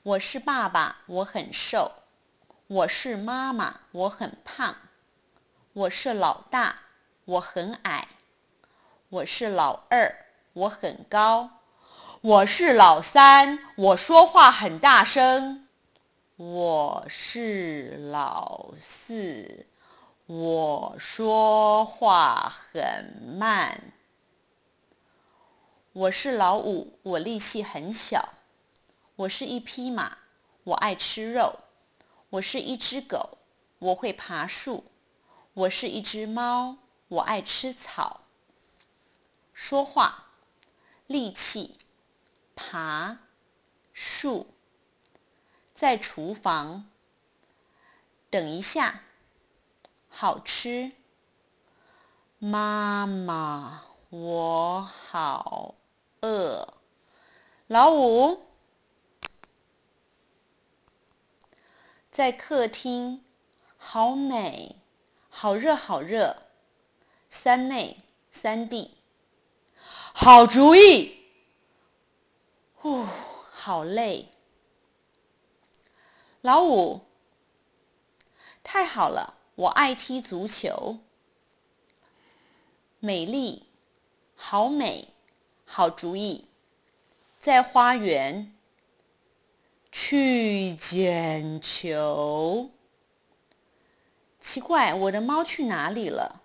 我是爸爸，我很瘦。我是妈妈，我很胖。我是老大，我很矮。我是老二，我很高。我是老三，我说话很大声。我是老四，我说话很慢。我是老五，我力气很小。我是一匹马，我爱吃肉。我是一只狗，我会爬树。我是一只猫，我爱吃草。说话，力气，爬，树。在厨房，等一下，好吃。妈妈，我好饿。老五，在客厅，好美，好热好热。三妹，三弟，好主意。好累。老五，太好了，我爱踢足球。美丽，好美，好主意。在花园，去捡球。奇怪，我的猫去哪里了？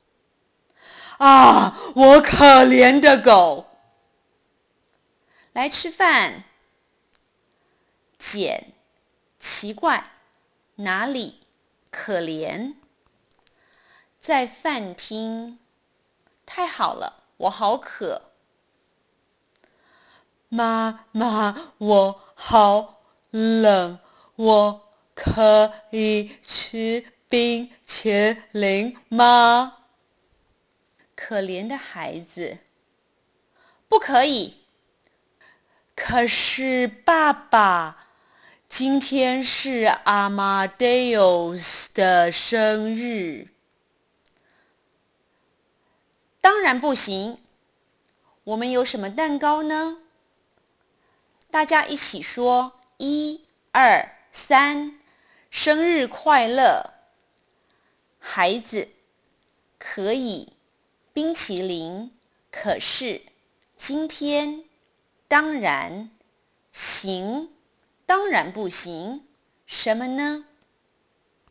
啊，我可怜的狗！来吃饭。捡，奇怪，哪里？可怜。在饭厅，太好了，我好渴。妈妈，我好冷，我可以吃冰淇淋吗？可怜的孩子，不可以。可是爸爸，今天是阿马迪欧斯的生日。当然不行。我们有什么蛋糕呢？大家一起说1、2、3，生日快乐！孩子，可以，冰淇淋，可是，今天，当然，行，当然不行，什么呢？